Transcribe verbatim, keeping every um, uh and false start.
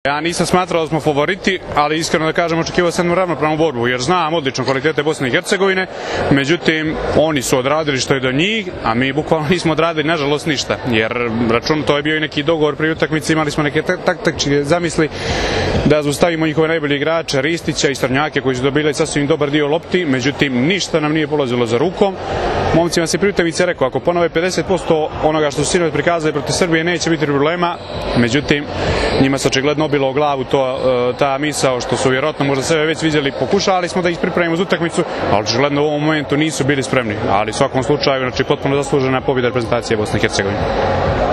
Ja nisam smatrao da smo favoriti, ali iskreno da kažem očekivao sam ravnopravnu borbu, jer znam odlično kvalitete Bosne i Hercegovine, međutim oni su odradili što je do njih, a mi bukvalno nismo odradili nažalost ništa, jer račun to je bio i neki dogovor pri utakmici, imali smo neke taktičke zamisli da zaustavimo njihove najbolje igrače, Ristića i Strnjake koji su dobili sasvim dobar dio lopti, međutim ništa nam nije polazilo za rukom. Momcima se pri utakmici rekao, ako ponove pedeset posto onoga što su sinoć prikazali protiv Srbije neće biti problema, međutim njima se očigledno obilo o glavu to, ta misao što su vjerojatno možda sebe već vidjeli, pokušali smo da ih pripremimo za utakmicu, ali očigledno u ovom momentu nisu bili spremni, ali u svakom slučaju znači potpuno zaslužena pobjeda reprezentacije Bosne i Hercegovine.